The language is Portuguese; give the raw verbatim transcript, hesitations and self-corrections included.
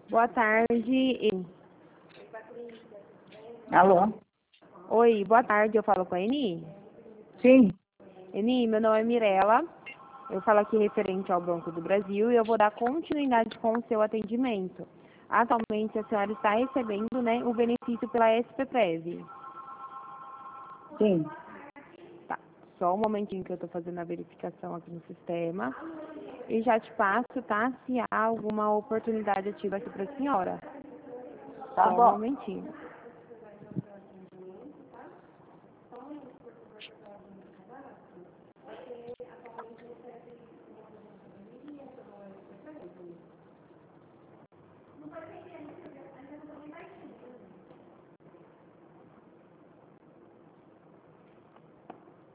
Boa tarde. Alô? Oi, boa tarde. Eu falo com a Eni? Sim. Eni, meu nome é Mirella. Eu falo aqui referente ao Banco do Brasil e eu vou dar continuidade com o seu atendimento. Atualmente a senhora está recebendo, né, o benefício pela S P Prev. Sim. Tá. Só um momentinho que eu estou fazendo a verificação aqui no sistema. E já te passo, tá? Se há alguma oportunidade ativa aqui para a senhora. Tá Só um bom. momentinho.